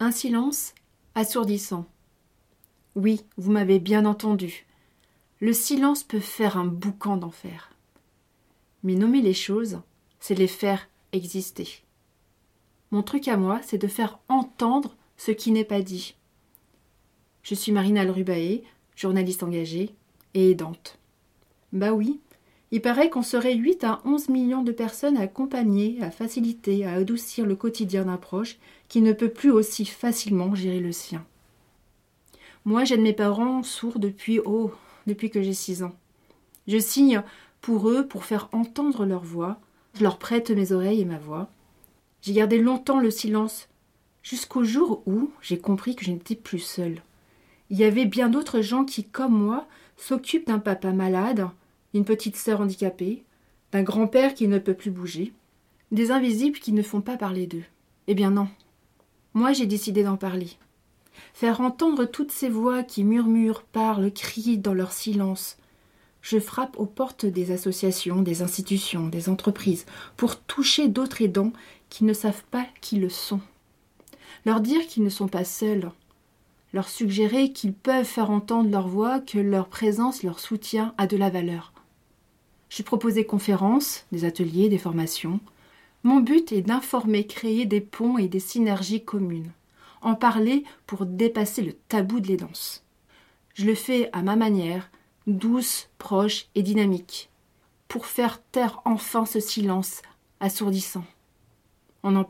Un silence assourdissant. Oui, vous m'avez bien entendu. Le silence peut faire un boucan d'enfer. Mais nommer les choses, c'est les faire exister. Mon truc à moi, c'est de faire entendre ce qui n'est pas dit. Je suis Marina Alrubae, journaliste engagée et aidante. Bah oui, il paraît qu'on serait 8 à 11 millions de personnes à accompagner, à faciliter, à adoucir le quotidien d'un proche qui ne peut plus aussi facilement gérer le sien. Moi, j'aide mes parents sourds depuis que j'ai 6 ans. Je signe pour eux pour faire entendre leur voix. Je leur prête mes oreilles et ma voix. J'ai gardé longtemps le silence, jusqu'au jour où j'ai compris que je n'étais plus seule. Il y avait bien d'autres gens qui, comme moi, s'occupent d'un papa malade, d'une petite sœur handicapée, d'un grand-père qui ne peut plus bouger, des invisibles qui ne font pas parler d'eux. Eh bien non. Moi, j'ai décidé d'en parler. Faire entendre toutes ces voix qui murmurent, parlent, crient dans leur silence. Je frappe aux portes des associations, des institutions, des entreprises, pour toucher d'autres aidants qui ne savent pas qui le sont. Leur dire qu'ils ne sont pas seuls. Leur suggérer qu'ils peuvent faire entendre leur voix, que leur présence, leur soutien a de la valeur. Je propose des conférences, des ateliers, des formations. Mon but est d'informer, créer des ponts et des synergies communes. En parler pour dépasser le tabou de l'aidance. Je le fais à ma manière, douce, proche et dynamique, pour faire taire enfin ce silence assourdissant. On en parle ?